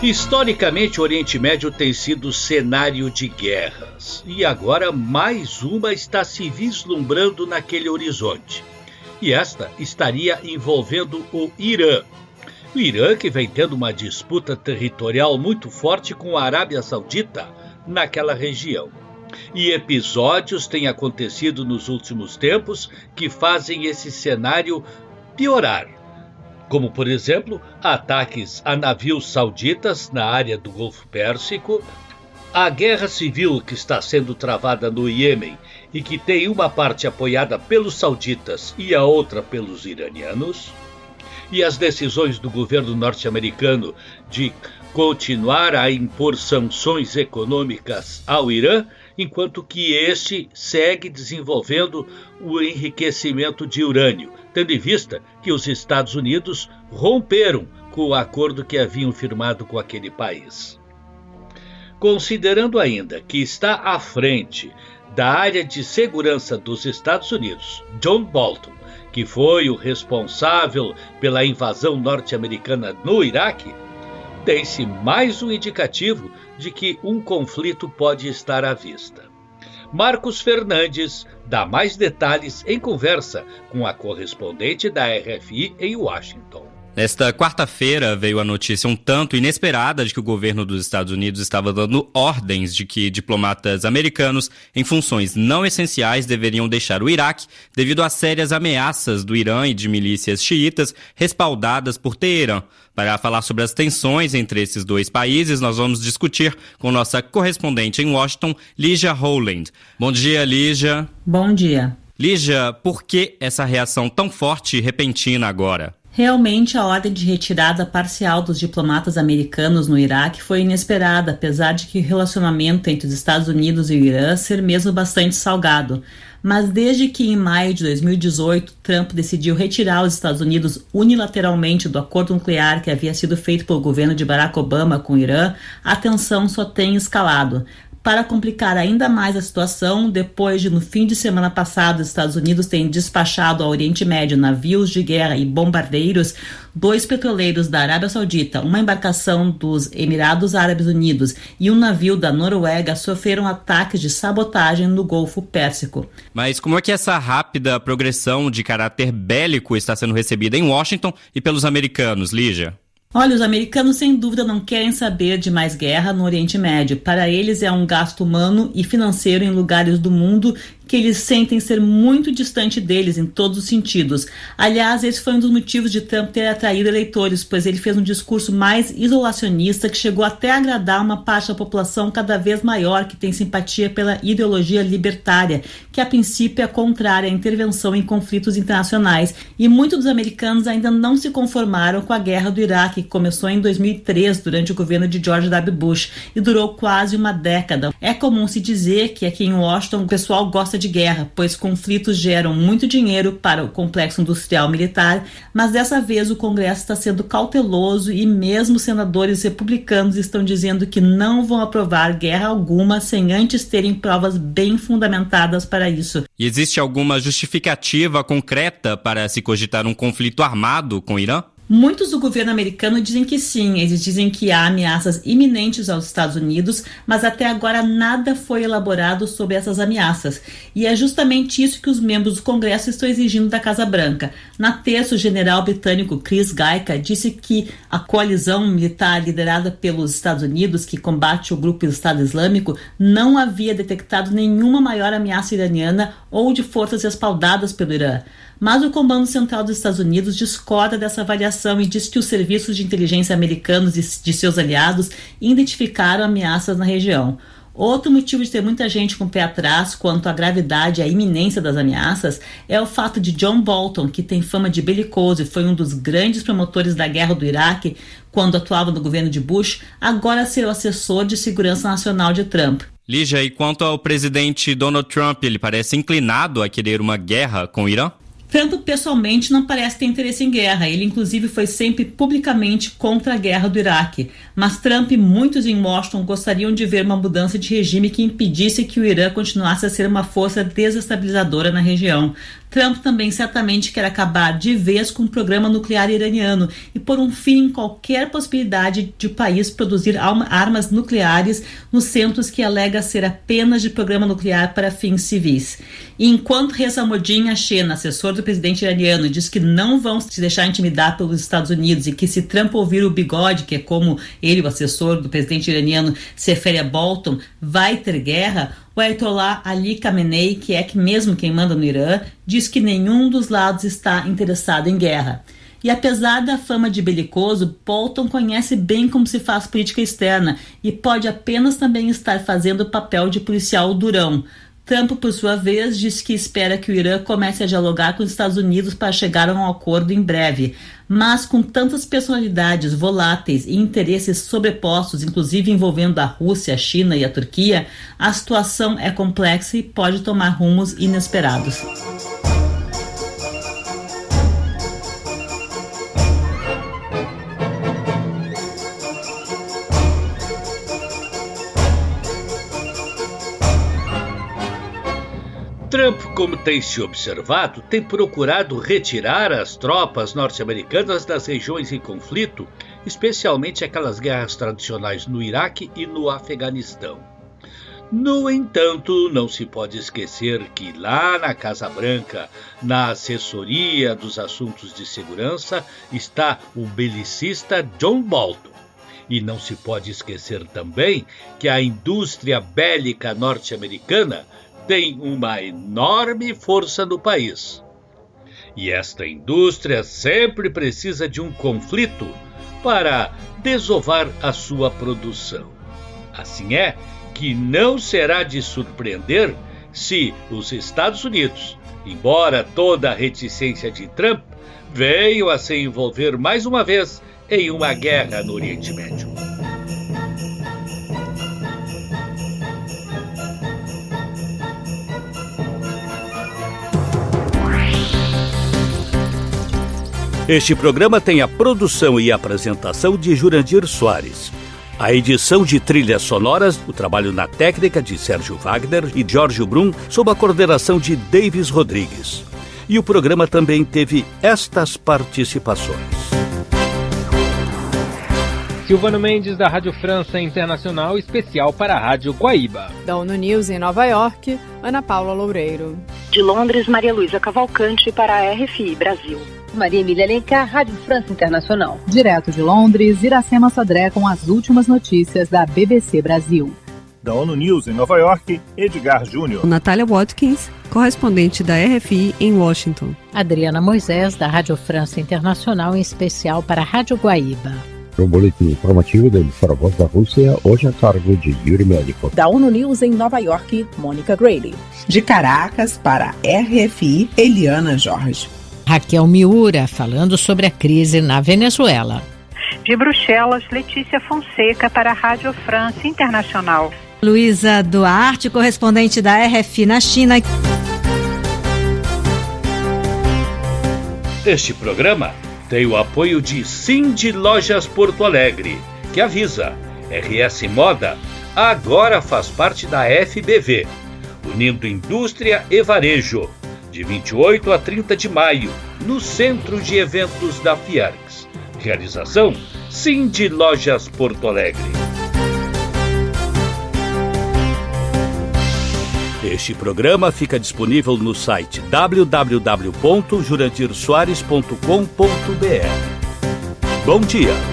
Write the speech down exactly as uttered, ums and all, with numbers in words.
Historicamente, o Oriente Médio tem sido cenário de guerras. E agora mais uma está se vislumbrando naquele horizonte. E esta estaria envolvendo o Irã. O Irã, que vem tendo uma disputa territorial muito forte com a Arábia Saudita naquela região. E episódios têm acontecido nos últimos tempos que fazem esse cenário piorar. Como, por exemplo, ataques a navios sauditas na área do Golfo Pérsico, a guerra civil que está sendo travada no Iêmen e que tem uma parte apoiada pelos sauditas e a outra pelos iranianos, e as decisões do governo norte-americano de continuar a impor sanções econômicas ao Irã, enquanto que este segue desenvolvendo o enriquecimento de urânio, tendo em vista que os Estados Unidos romperam com o acordo que haviam firmado com aquele país. Considerando ainda que está à frente da área de segurança dos Estados Unidos, John Bolton, que foi o responsável pela invasão norte-americana no Iraque, tem-se mais um indicativo de que um conflito pode estar à vista. Marcos Fernandes dá mais detalhes em conversa com a correspondente da R F I em Washington. Nesta quarta-feira veio a notícia um tanto inesperada de que o governo dos Estados Unidos estava dando ordens de que diplomatas americanos em funções não essenciais deveriam deixar o Iraque devido às sérias ameaças do Irã e de milícias xiitas respaldadas por Teherã. Para falar sobre as tensões entre esses dois países, nós vamos discutir com nossa correspondente em Washington, Lígia Rowland. Bom dia, Lígia. Bom dia. Lígia, por que essa reação tão forte e repentina agora? Realmente, a ordem de retirada parcial dos diplomatas americanos no Iraque foi inesperada, apesar de que o relacionamento entre os Estados Unidos e o Irã ser mesmo bastante salgado. Mas desde que em maio de dois mil e dezoito, Trump decidiu retirar os Estados Unidos unilateralmente do acordo nuclear que havia sido feito pelo governo de Barack Obama com o Irã, a tensão só tem escalado. Para complicar ainda mais a situação, depois de no fim de semana passado os Estados Unidos terem despachado ao Oriente Médio navios de guerra e bombardeiros, dois petroleiros da Arábia Saudita, uma embarcação dos Emirados Árabes Unidos e um navio da Noruega sofreram ataques de sabotagem no Golfo Pérsico. Mas como é que essa rápida progressão de caráter bélico está sendo recebida em Washington e pelos americanos, Lígia? Olha, os americanos sem dúvida não querem saber de mais guerra no Oriente Médio. Para eles é um gasto humano e financeiro em lugares do mundo que eles sentem ser muito distante deles em todos os sentidos. Aliás, esse foi um dos motivos de Trump ter atraído eleitores, pois ele fez um discurso mais isolacionista que chegou até a agradar uma parte da população cada vez maior que tem simpatia pela ideologia libertária, que a princípio é contrária à intervenção em conflitos internacionais. E muitos dos americanos ainda não se conformaram com a guerra do Iraque, que começou em dois mil e três, durante o governo de George W. Bush, e durou quase uma década. É comum se dizer que aqui em Washington o pessoal gosta de guerra, pois conflitos geram muito dinheiro para o complexo industrial militar, mas dessa vez o Congresso está sendo cauteloso e mesmo senadores republicanos estão dizendo que não vão aprovar guerra alguma sem antes terem provas bem fundamentadas para isso. E existe alguma justificativa concreta para se cogitar um conflito armado com o Irã? Muitos do governo americano dizem que sim, eles dizem que há ameaças iminentes aos Estados Unidos, mas até agora nada foi elaborado sobre essas ameaças. E é justamente isso que os membros do Congresso estão exigindo da Casa Branca. Na terça, o general britânico Chris Gaika disse que a coalizão militar liderada pelos Estados Unidos, que combate o grupo Estado Islâmico, não havia detectado nenhuma maior ameaça iraniana ou de forças respaldadas pelo Irã. Mas o Comando Central dos Estados Unidos discorda dessa avaliação e diz que os serviços de inteligência americanos e de seus aliados identificaram ameaças na região. Outro motivo de ter muita gente com o pé atrás quanto à gravidade e à iminência das ameaças é o fato de John Bolton, que tem fama de belicoso e foi um dos grandes promotores da guerra do Iraque quando atuava no governo de Bush, agora ser o assessor de segurança nacional de Trump. Lígia, e quanto ao presidente Donald Trump, ele parece inclinado a querer uma guerra com o Irã? Trump pessoalmente não parece ter interesse em guerra. Ele inclusive foi sempre publicamente contra a guerra do Iraque. Mas Trump e muitos em Washington gostariam de ver uma mudança de regime que impedisse que o Irã continuasse a ser uma força desestabilizadora na região. Trump também certamente quer acabar de vez com o programa nuclear iraniano e pôr um fim em qualquer possibilidade de o país produzir armas nucleares nos centros que alega ser apenas de programa nuclear para fins civis. E enquanto Reza Moddin Hashemi, assessor do presidente iraniano, diz que não vão se deixar intimidar pelos Estados Unidos e que se Trump ouvir o bigode, que é como ele, o assessor do presidente iraniano, se refere a Bolton, vai ter guerra, o Ayatollah Ali Khamenei, que é que mesmo quem manda no Irã, diz que nenhum dos lados está interessado em guerra. E apesar da fama de belicoso, Bolton conhece bem como se faz política externa e pode apenas também estar fazendo o papel de policial durão. Trump, por sua vez, diz que espera que o Irã comece a dialogar com os Estados Unidos para chegar a um acordo em breve. Mas com tantas personalidades voláteis e interesses sobrepostos, inclusive envolvendo a Rússia, a China e a Turquia, a situação é complexa e pode tomar rumos inesperados. Trump, como tem se observado, tem procurado retirar as tropas norte-americanas das regiões em conflito, especialmente aquelas guerras tradicionais no Iraque e no Afeganistão. No entanto, não se pode esquecer que lá na Casa Branca, na assessoria dos assuntos de segurança, está o belicista John Bolton. E não se pode esquecer também que a indústria bélica norte-americana tem uma enorme força no país. E esta indústria sempre precisa de um conflito para desovar a sua produção. Assim é que não será de surpreender se os Estados Unidos, embora toda a reticência de Trump, venham a se envolver mais uma vez em uma guerra no Oriente Médio. Este programa tem a produção e apresentação de Jurandir Soares. A edição de trilhas sonoras, o trabalho na técnica de Sérgio Wagner e Jorge Brum, sob a coordenação de Davis Rodrigues. E o programa também teve estas participações. Silvano Mendes, da Rádio França Internacional, especial para a Rádio Guaíba. Da ONU News em Nova York, Ana Paula Loureiro. De Londres, Maria Luísa Cavalcante para a R F I Brasil. Maria Emília Alencar, Rádio França Internacional. Direto de Londres, Iracema Sodré com as últimas notícias da B B C Brasil. Da ONU News em Nova York, Edgar Júnior. Natália Watkins, correspondente da R F I em Washington. Adriana Moisés, da Rádio França Internacional, em especial para a Rádio Guaíba. O boletim informativo da emissora Voz da Rússia, hoje a cargo de Yuri Médico. Da ONU News em Nova York, Mônica Grady. De Caracas para a R F I, Eliana Jorge. Raquel Miura, falando sobre a crise na Venezuela. De Bruxelas, Letícia Fonseca para a Rádio França Internacional. Luísa Duarte, correspondente da R F I na China. Este programa tem o apoio de Cindy Lojas Porto Alegre, que avisa, R S Moda agora faz parte da F B V, unindo indústria e varejo, de vinte e oito a trinta de maio, no Centro de Eventos da Fiargs. Realização Cindy Lojas Porto Alegre. Este programa fica disponível no site w w w ponto jurandir soares ponto com ponto b r. Bom dia!